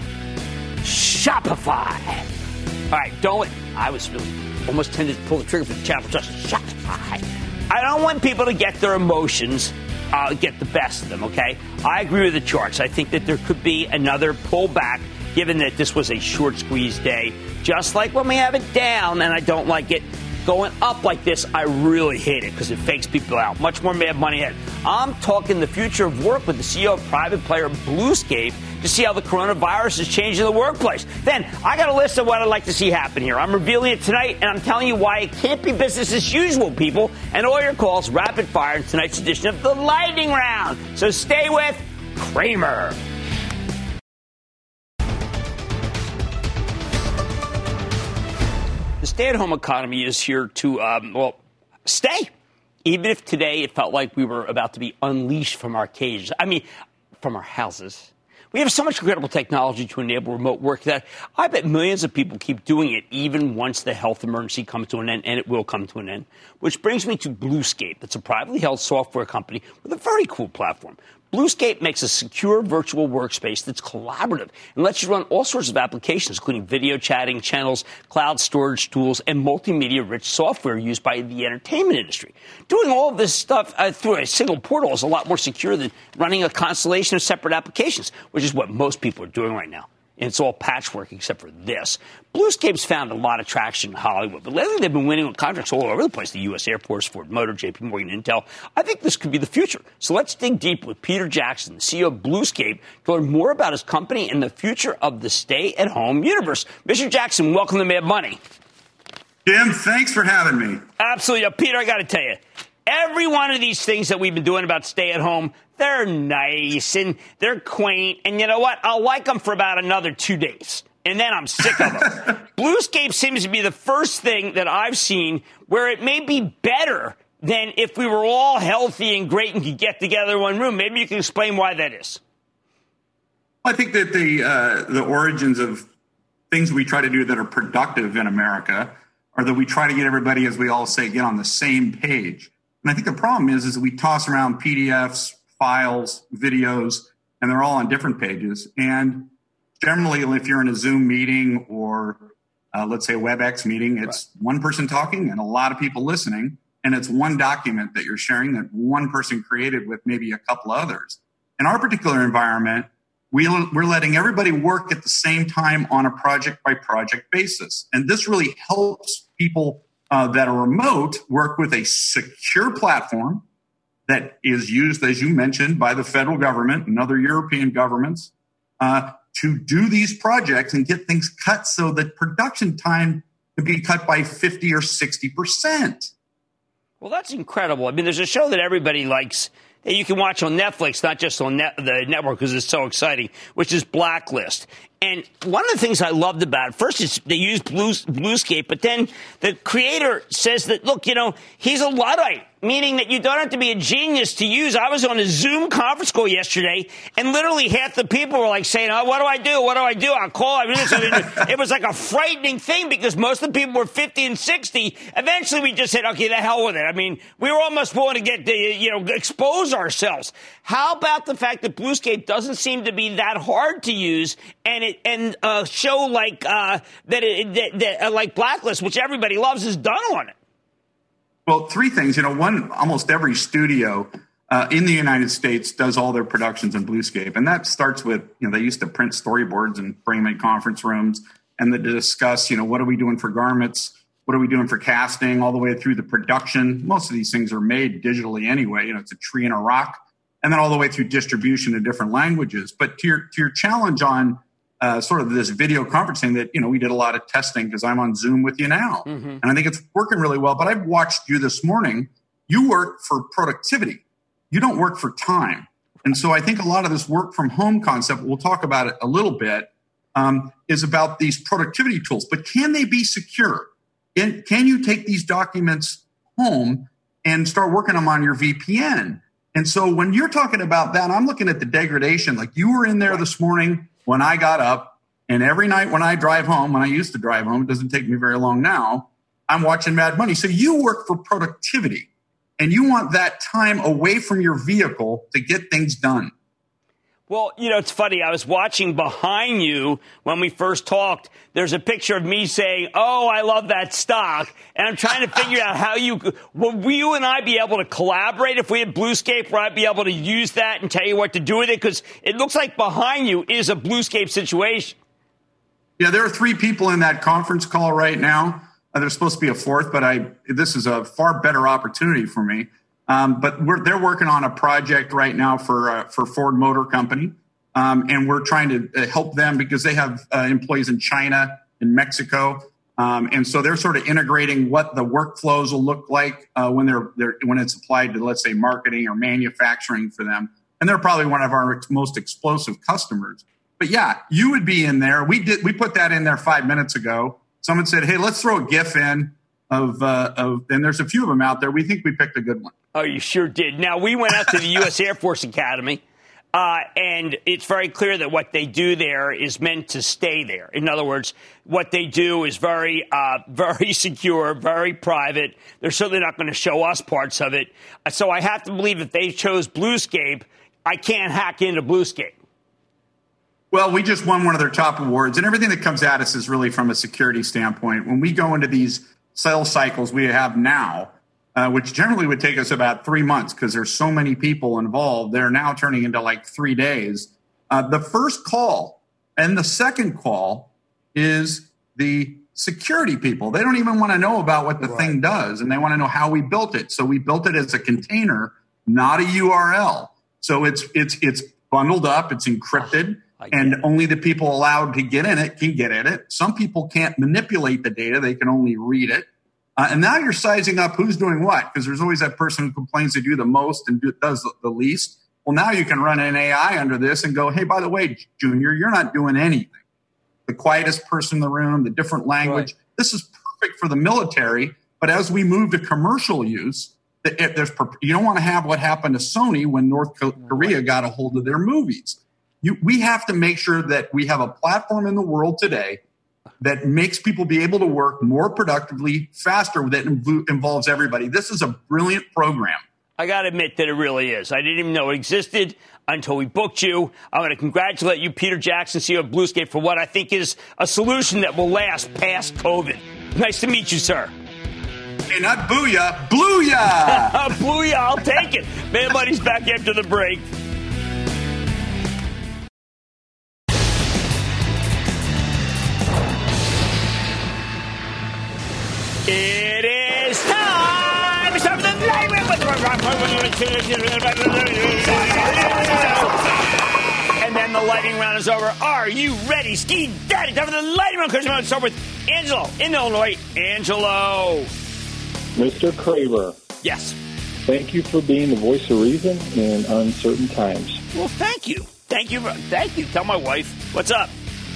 Shopify. All right, don't, I was really almost tempted to pull the trigger for the chapel trust. Shopify. I don't want people to get their emotions, uh, get the best of them, okay? I agree with the charts. I think that there could be another pullback, given that this was a short squeeze day. Just like when we have it down, and I don't like it. Going up like this, I really hate it because it fakes people out. Much more Mad Money ahead. I'm talking the future of work with the C E O of private player Bluescape to see how the coronavirus is changing the workplace. Then I got a list of what I'd like to see happen here. I'm revealing it tonight, and I'm telling you why it can't be business as usual, people. And all your calls rapid fire in tonight's edition of the Lightning Round. So stay with Cramer. The stay-at-home economy is here to, um, well, stay. Even if today it felt like we were about to be unleashed from our cages. I mean, from our houses. We have so much incredible technology to enable remote work that I bet millions of people keep doing it even once the health emergency comes to an end, and it will come to an end. Which brings me to Bluescape. It's a privately held software company with a very cool platform. Bluescape makes a secure virtual workspace that's collaborative and lets you run all sorts of applications, including video chatting, channels, cloud storage tools, and multimedia-rich software used by the entertainment industry. Doing all of this stuff uh, through a single portal is a lot more secure than running a constellation of separate applications, which is what most people are doing right now. and it's all patchwork except for this. Bluescape's found a lot of traction in Hollywood, but lately they've been winning contracts all over the place, the U S Air Force, Ford Motor, J P Morgan, Intel. I think this could be the future. So let's dig deep with Peter Jackson, the C E O of Bluescape, to learn more about his company and the future of the stay-at-home universe. Mister Jackson, welcome to Mad Money. Jim, thanks for having me. Absolutely. Uh, Peter, I got to tell you, every one of these things that we've been doing about stay-at-home, they're nice and they're quaint. And you know what? I'll like them for about another two days. And then I'm sick of them. Bluescape seems to be the first thing that I've seen where it may be better than if we were all healthy and great and could get together in one room. Maybe you can explain why that is. I think that the uh, the origins of things we try to do that are productive in America are that we try to get everybody, as we all say, get on the same page. And I think the problem is, is we toss around P D Fs, files, videos, and they're all on different pages. And generally, if you're in a Zoom meeting or uh, let's say a WebEx meeting, it's right. one person talking and a lot of people listening. And it's one document that you're sharing that one person created with maybe a couple others. In our particular environment, we, we're letting everybody work at the same time on a project by project basis. And this really helps people uh, that are remote work with a secure platform that is used, as you mentioned, by the federal government and other European governments uh, to do these projects and get things cut so that production time can be cut by fifty or sixty percent. Well, that's incredible. I mean, there's a show that everybody likes that you can watch on Netflix, not just on net, the network because it's so exciting, which is Blacklist. And one of the things I loved about it, first is they use Blues, Bluescape, but then the creator says that, look, you know, he's a Luddite, meaning that you don't have to be a genius to use. I was on a Zoom conference call yesterday, and literally half the people were like saying, oh, what do I do? What do I do? I'll call. I mean, it was like a frightening thing because most of the people were fifty and sixty. Eventually, we just said, okay, the hell with it. I mean, we were almost willing to get, the, you know, expose ourselves. How about the fact that Bluescape doesn't seem to be that hard to use, and it, and a show like uh, that, it, that, that uh, like Blacklist, which everybody loves, is done on it? Well, three things. You know, one, almost every studio uh, in the United States does all their productions in Bluescape. And that starts with, you know, they used to print storyboards and bring them in conference rooms and then to discuss, you know, what are we doing for garments? What are we doing for casting all the way through the production? Most of these things are made digitally anyway. You know, it's a tree and a rock. And then all the way through distribution in different languages. But to your, to your challenge on uh, sort of this video conferencing that, you know, we did a lot of testing because I'm on Zoom with you now. Mm-hmm. And I think it's working really well. But I've watched you this morning. You work for productivity. You don't work for time. And so I think a lot of this work from home concept, we'll talk about it a little bit, um, is about these productivity tools. But can they be secure? And can you take these documents home and start working them on your V P N? And so when you're talking about that, I'm looking at the degradation. Like you were in there this morning when I got up, and every night when I drive home, when I used to drive home, it doesn't take me very long now, I'm watching Mad Money. So you work for productivity, and you want that time away from your vehicle to get things done. Well, you know, it's funny. I was watching behind you when we first talked. There's a picture of me saying, oh, I love that stock. And I'm trying to figure out how you, would you and I be able to collaborate if we had Bluescape, where I'd be able to use that and tell you what to do with it? Because it looks like behind you is a Bluescape situation. Yeah, there are three people in that conference call right now. Uh, there's supposed to be a fourth, but I this is a far better opportunity for me. Um, but we're, they're working on a project right now for uh, for Ford Motor Company, um, and we're trying to uh, help them because they have uh, employees in China, in Mexico, um, and so they're sort of integrating what the workflows will look like uh, when they're, they're when it's applied to, let's say, marketing or manufacturing for them. And they're probably one of our most explosive customers. But yeah, you would be in there. We did we put that in there five minutes ago. Someone said, "Hey, let's throw a GIF in." Of, uh, of, and there's a few of them out there. We think we picked a good one. Oh, you sure did. Now, we went out to the U S Air Force Academy, uh, and it's very clear that what they do there is meant to stay there. In other words, what they do is very, uh, very secure, very private. They're certainly not going to show us parts of it. So I have to believe if they chose Bluescape, I can't hack into Bluescape. Well, we just won one of their top awards, and everything that comes at us is really from a security standpoint. When we go into these sales cycles we have now, uh, which generally would take us about three months because there's so many people involved, they're now turning into like three days. Uh, the first call And the second call is the security people. They don't even want to know about what the right. thing does, and they want to know how we built it. So we built it as a container, not a U R L. So it's it's it's bundled up, it's encrypted, oh, and it. only the people allowed to get in it can get in it. Some people can't manipulate the data; they can only read it. Uh, and now you're sizing up who's doing what, because there's always that person who complains they do the most and do, does the least. Well, now you can run an A I under this and go, hey, by the way, Junior, you're not doing anything. The quietest person in the room, the different language. Right. This is perfect for the military. But as we move to commercial use, if there's, you don't want to have what happened to Sony when North Korea got a hold of their movies. You, we have to make sure that we have a platform in the world today that makes people be able to work more productively, faster, that involves everybody. This is a brilliant program. I got to admit that it really is. I didn't even know it existed until we booked you. I want to congratulate you, Peter Jackson, C E O of Bluescape, for what I think is a solution that will last past COVID. Nice to meet you, sir. Hey, not booyah, blueyah. Blueyah, I'll take it. Man Money's back after the break. It is time. It's time for the lightning round. And then the lightning round is over. Are you ready, Ski Daddy? Time for the lightning round. Let's start with Angelo in Illinois. Angelo. Mister Cramer. Yes. Thank you for being the voice of reason in uncertain times. Well, thank you. Thank you. Thank you. Tell my wife. What's up?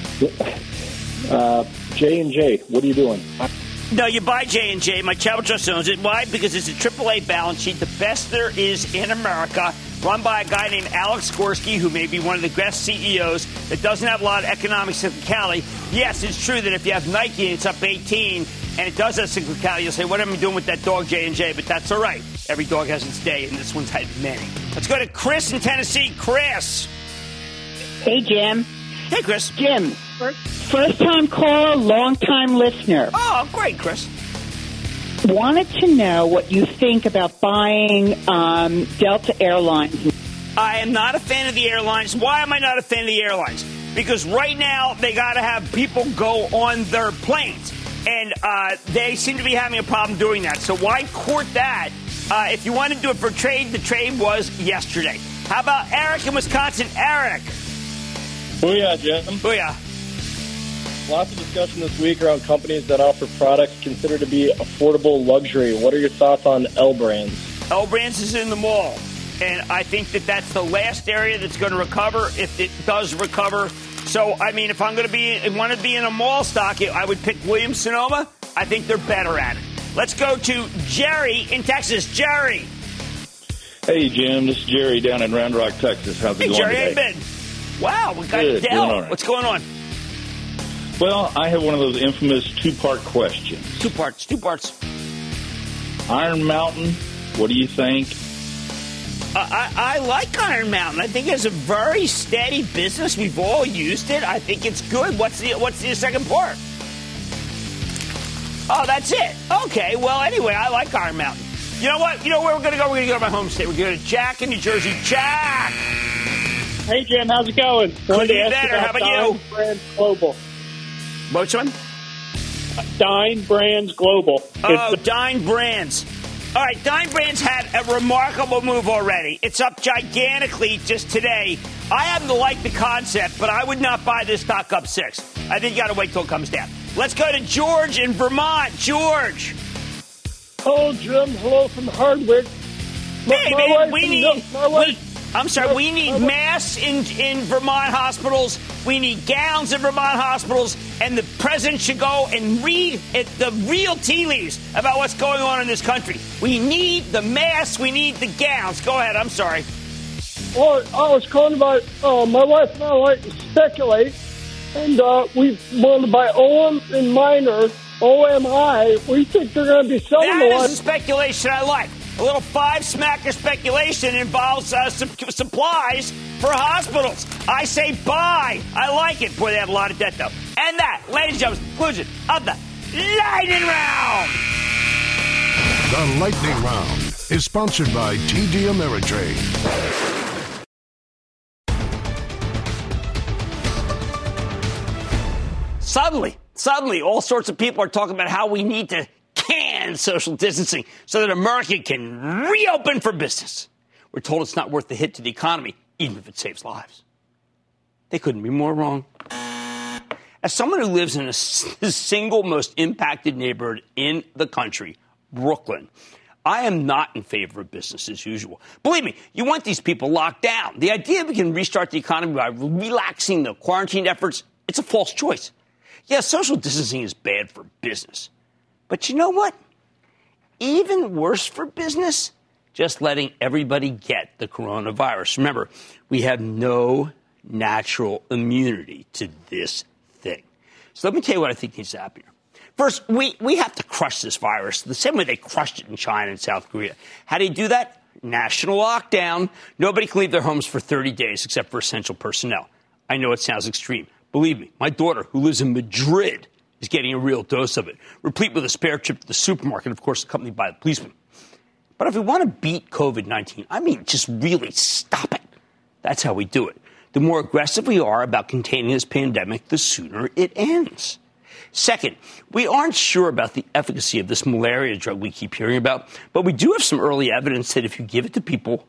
Uh, J and J, what are you doing? No, you buy J and J. My Travel Trust owns it. Why? Because it's a triple A balance sheet, the best there is in America, run by a guy named Alex Gorsky, who may be one of the best C E Os that doesn't have a lot of economic cyclicality. Yes, it's true that if you have Nike and it's up eighteen and it does have cyclicality, you'll say, what am I doing with that dog J and J? But that's all right. Every dog has its day, and this one's had many. Let's go to Chris in Tennessee. Chris. Hey, Jim. Hey, Chris. Jim. First time caller, long time listener. Oh, great, Chris. Wanted to know what you think about buying um, Delta Airlines. I am not a fan of the airlines. Why am I not a fan of the airlines? Because right now they got to have people go on their planes. And uh, they seem to be having a problem doing that. So why court that? Uh, if you want to do it for trade, the trade was yesterday. How about Eric in Wisconsin? Eric. Booyah, Jim. Booyah. Lots of discussion this week around companies that offer products considered to be affordable luxury. What are your thoughts on L Brands? L Brands is in the mall, and I think that that's the last area that's going to recover if it does recover. So, I mean, if I'm going to be want to be in a mall stock, I would pick Williams-Sonoma. I think they're better at it. Let's go to Jerry in Texas. Jerry. Hey, Jim. This is Jerry down in Round Rock, Texas. How's it hey, going Jerry, today? Hey, Jerry, wow, we got Good, Dell. right. What's going on? Well, I have one of those infamous two-part questions. Two parts, two parts. Iron Mountain, what do you think? Uh, I, I like Iron Mountain. I think it's a very steady business. We've all used it. I think it's good. What's the What's the second part? Oh, that's it. Okay. Well, anyway, I like Iron Mountain. You know what? You know where we're going to go? We're going to go to my home state. We're going to go to Jack in New Jersey. Jack. Hey, Jim. How's it going? Could be better. How about you? Dine Brands Global. Which one? Dine Brands Global. Oh, it's- Dine Brands. All right, Dine Brands had a remarkable move already. It's up gigantically just today. I happen to like the concept, but I would not buy this stock up six. I think you got to wait till it comes down. Let's go to George in Vermont. George. Hello, Jim. Hello from Hardwick. Hey, my man, we need... We, I'm sorry, we need masks in, in Vermont hospitals. We need gowns in Vermont hospitals. And the president should go and read it, the real tea leaves about what's going on in this country. We need the masks. We need the gowns. Go ahead. I'm sorry. Well, I was calling about uh, my wife and I like to speculate. And uh, we wanted to buy O M and Minor, O M I. We think they're going to be selling that a lot. That is a speculation I like. A little five-smacker speculation involves uh, su- supplies for hospitals. I say buy. I like it. Boy, they have a lot of debt, though. And that, ladies and gentlemen, conclusion of the Lightning Round. The Lightning Round is sponsored by T D Ameritrade. Suddenly, suddenly, all sorts of people are talking about how we need to can social distancing so that America can reopen for business. We're told it's not worth the hit to the economy, even if it saves lives. They couldn't be more wrong. As someone who lives in a, the single most impacted neighborhood in the country, Brooklyn, I am not in favor of business as usual. Believe me, you want these people locked down. The idea we can restart the economy by relaxing the quarantine efforts, it's a false choice. Yeah, social distancing is bad for business. But you know what? Even worse for business, just letting everybody get the coronavirus. Remember, we have no natural immunity to this thing. So let me tell you what I think needs to happen here. First, we, we have to crush this virus the same way they crushed it in China and South Korea. How do you do that? National lockdown. Nobody can leave their homes for thirty days except for essential personnel. I know it sounds extreme. Believe me, my daughter, who lives in Madrid, is getting a real dose of it, replete with a spare trip to the supermarket, of course, accompanied by a policeman. But if we want to beat COVID nineteen, I mean, just really stop it. That's how we do it. The more aggressive we are about containing this pandemic, the sooner it ends. Second, we aren't sure about the efficacy of this malaria drug we keep hearing about, but we do have some early evidence that if you give it to people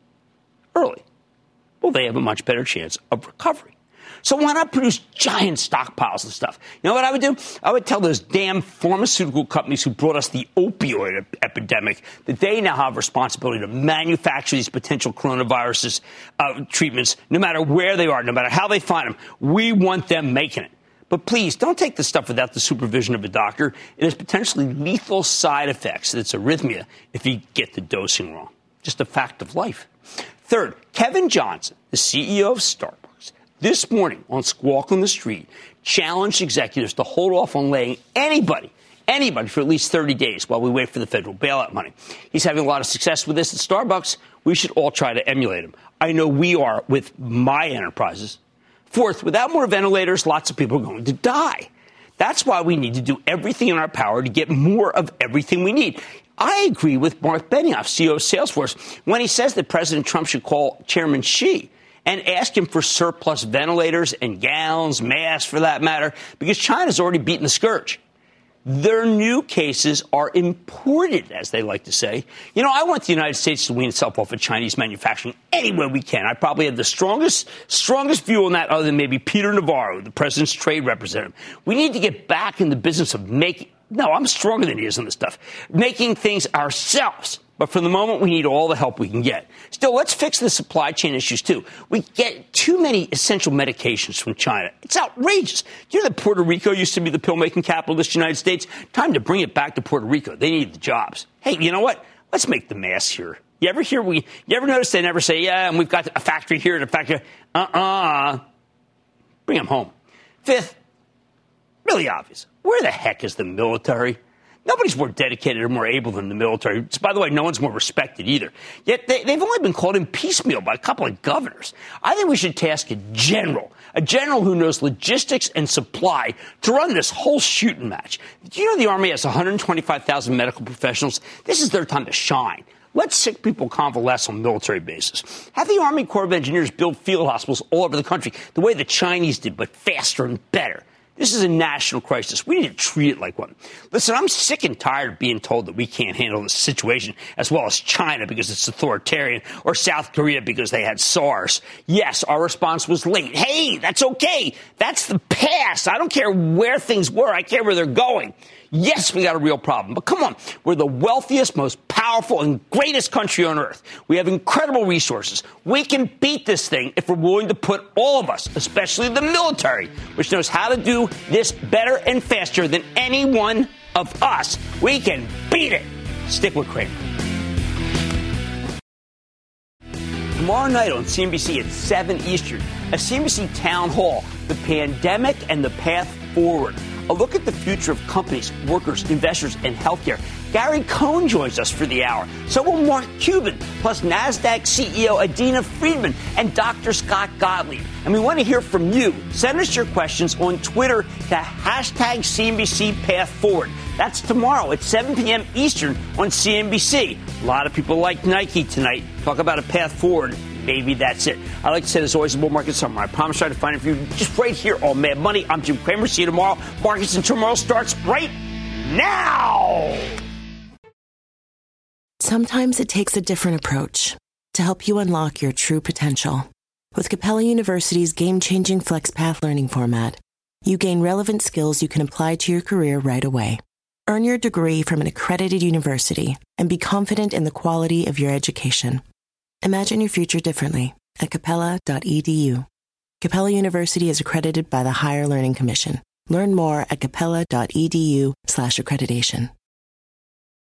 early, well, they have a much better chance of recovery. So why not produce giant stockpiles of stuff? You know what I would do? I would tell those damn pharmaceutical companies who brought us the opioid ep- epidemic that they now have responsibility to manufacture these potential coronaviruses uh, treatments, no matter where they are, no matter how they find them. We want them making it. But please, don't take the stuff without the supervision of a doctor. It has potentially lethal side effects. It's arrhythmia if you get the dosing wrong. Just a fact of life. Third, Kevin Johnson, the C E O of Starbucks, this morning on Squawk on the Street, challenged executives to hold off on laying anybody, anybody for at least thirty days while we wait for the federal bailout money. He's having a lot of success with this at Starbucks. We should all try to emulate him. I know we are with my enterprises. Fourth, without more ventilators, lots of people are going to die. That's why we need to do everything in our power to get more of everything we need. I agree with Mark Benioff, C E O of Salesforce, when he says that President Trump should call Chairman Xi and ask him for surplus ventilators and gowns, masks for that matter, because China's already beaten the scourge. Their new cases are imported, as they like to say. You know, I want the United States to wean itself off of Chinese manufacturing any way we can. I probably have the strongest, strongest view on that other than maybe Peter Navarro, the president's trade representative. We need to get back in the business of making, no, I'm stronger than he is on this stuff, making things ourselves. But for the moment, we need all the help we can get. Still, let's fix the supply chain issues, too. We get too many essential medications from China. It's outrageous. Do you know that Puerto Rico used to be the pill-making capital of this United States? Time to bring it back to Puerto Rico. They need the jobs. Hey, you know what? Let's make the masks here. You ever hear we? You ever notice they never say, yeah, and we've got a factory here and a factory? Uh-uh. Bring them home. Fifth, really obvious. Where the heck is the military? Nobody's more dedicated or more able than the military. By the way, no one's more respected either. Yet they, they've only been called in piecemeal by a couple of governors. I think we should task a general, a general who knows logistics and supply to run this whole shooting match. Do you know the Army has one hundred twenty-five thousand medical professionals? This is their time to shine. Let sick people convalesce on military bases. Have the Army Corps of Engineers build field hospitals all over the country the way the Chinese did, but faster and better. This is a national crisis. We need to treat it like one. Listen, I'm sick and tired of being told that we can't handle this situation as well as China because it's authoritarian or South Korea because they had SARS. Yes, our response was late. Hey, that's okay. That's the past. I don't care where things were. I care where they're going. Yes, we got a real problem. But come on, we're the wealthiest, most powerful, and greatest country on earth. We have incredible resources. We can beat this thing if we're willing to put all of us, especially the military, which knows how to do this better and faster than any one of us. We can beat it. Stick with Cramer. Tomorrow night on C N B C at seven Eastern, a C N B C town hall, the pandemic and the path forward. A look at the future of companies, workers, investors, and healthcare. Gary Cohn joins us for the hour. So will Mark Cuban, plus NASDAQ C E O Adena Friedman and Doctor Scott Gottlieb. And we want to hear from you. Send us your questions on Twitter to hashtag C N B C Path Forward. That's tomorrow at seven p.m. Eastern on C N B C. A lot of people like Nike tonight. Talk about a path forward. maybe that's it. I like to say there's always a bull market somewhere. I promise I'll try to find it for you just right here on Mad Money. I'm Jim Cramer. See you tomorrow. Markets and Turmoil starts right now. Sometimes it takes a different approach to help you unlock your true potential. With Capella University's game-changing FlexPath learning format, you gain relevant skills you can apply to your career right away. Earn your degree from an accredited university and be confident in the quality of your education. Imagine your future differently at capella dot e d u. Capella University is accredited by the Higher Learning Commission. Learn more at capella dot e d u slash accreditation.